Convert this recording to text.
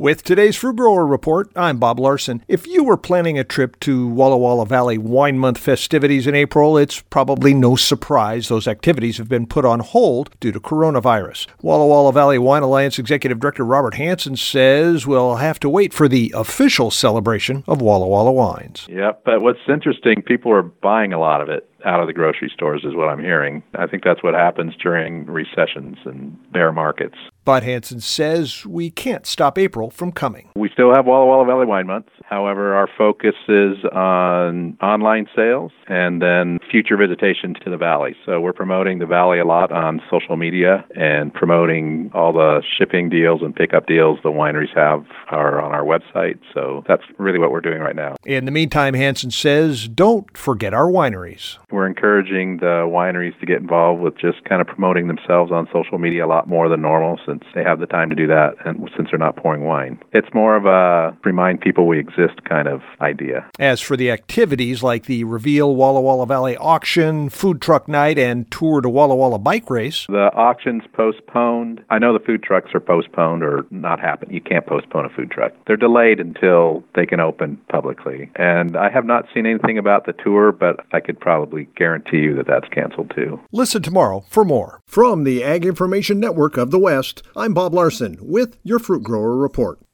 With today's Fruit Grower Report, I'm Bob Larson. If you were planning a trip to Walla Walla Valley Wine Month festivities in April, it's probably no surprise those activities have been put on hold due to coronavirus. Walla Walla Valley Wine Alliance Executive Director Robert Hansen says we'll have to wait for the official celebration of Walla Walla wines. Yep, but what's interesting, people are buying a lot of it out of the grocery stores is what I'm hearing. I think that's what happens during recessions and bear markets. But Hansen says we can't stop April from coming. We still have Walla Walla Valley Wine Month. However, our focus is on online sales and then future visitation to the valley. So we're promoting the valley a lot on social media and promoting all the shipping deals and pickup deals the wineries have are on our website. So that's really what we're doing right now. In the meantime, Hansen says, don't forget our wineries. We're encouraging the wineries to get involved with just kind of promoting themselves on social media a lot more than normal since they have the time to do that and since they're not pouring wine. It's more of a remind people we exist kind of idea. As for the activities like the Reveal Walla Walla Valley Auction, Food Truck Night, and Tour to Walla Walla Bike Race, the auction's postponed. I know the food trucks are postponed or not happen. You can't postpone a food truck. They're delayed until they can open publicly. And I have not seen anything about the tour, but I could probably guarantee you that that's canceled too. Listen tomorrow for more. From the Ag Information Network of the West, I'm Bob Larson with your Fruit Grower Report.